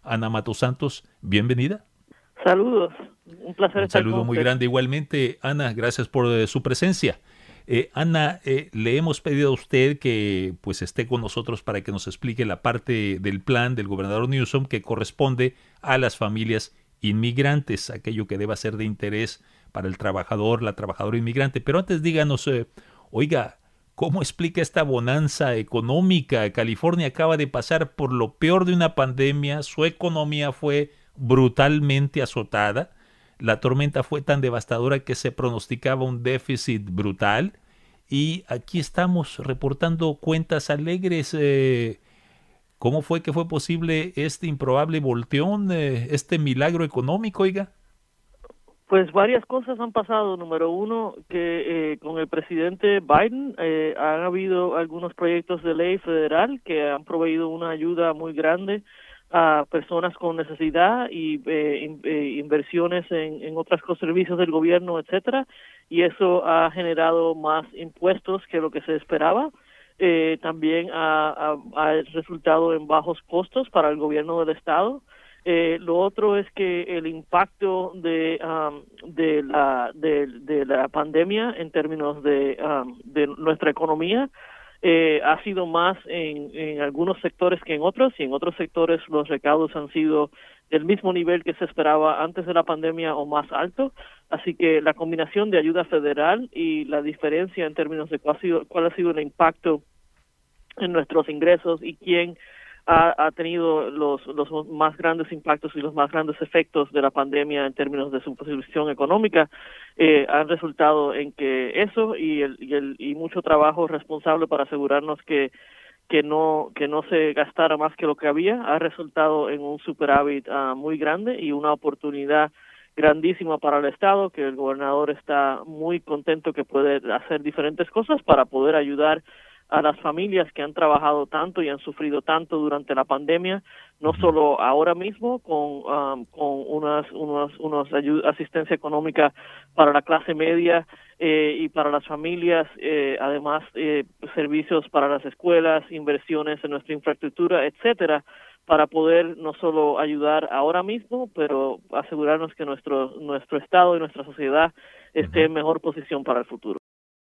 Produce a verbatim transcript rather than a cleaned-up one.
Ana Matos Santos, bienvenida. Saludos, un placer Un estar con saludo muy usted. grande igualmente, Ana, gracias por eh, su presencia. Eh, Ana, eh, le hemos pedido a usted que pues esté con nosotros para que nos explique la parte del plan del gobernador Newsom que corresponde a las familias inmigrantes, aquello que deba ser de interés para el trabajador, la trabajadora inmigrante. Pero antes díganos, eh, oiga, ¿cómo explica esta bonanza económica? California acaba de pasar por lo peor de una pandemia, su economía fue brutalmente azotada, la tormenta fue tan devastadora que se pronosticaba un déficit brutal y aquí estamos reportando cuentas alegres. Eh, ¿Cómo fue que fue posible este improbable volteón, eh, este milagro económico, oiga? Pues varias cosas han pasado. Número uno, que eh, con el presidente Biden eh, han habido algunos proyectos de ley federal que han proveído una ayuda muy grande a personas con necesidad y eh, in, eh, inversiones en, en otros servicios del gobierno, etcétera. Y eso ha generado más impuestos que lo que se esperaba. Eh, también ha, ha, ha resultado en bajos costos para el gobierno del estado. Eh, lo otro es que el impacto de, um, de, la, de, de la pandemia en términos de, um, de nuestra economía eh, ha sido más en, en algunos sectores que en otros, y en otros sectores los recaudos han sido del mismo nivel que se esperaba antes de la pandemia o más alto. Así que la combinación de ayuda federal y la diferencia en términos de cuál ha sido, cuál ha sido el impacto en nuestros ingresos y quién ha, ha tenido los, los más grandes impactos y los más grandes efectos de la pandemia en términos de su posición económica, eh, han resultado en que eso y, el, y, el, y mucho trabajo responsable para asegurarnos que que no que no se gastara más que lo que había, ha resultado en un superávit uh, muy grande y una oportunidad grandísima para el Estado, que el gobernador está muy contento que puede hacer diferentes cosas para poder ayudar a las familias que han trabajado tanto y han sufrido tanto durante la pandemia, no Ujú. solo ahora mismo con um, con unas unas unas ayuda, asistencia económica para la clase media eh, y para las familias, eh, además eh, servicios para las escuelas, inversiones en nuestra infraestructura, etcétera, para poder no solo ayudar ahora mismo, pero asegurarnos que nuestro nuestro estado y nuestra sociedad esté Ujú. en mejor posición para el futuro.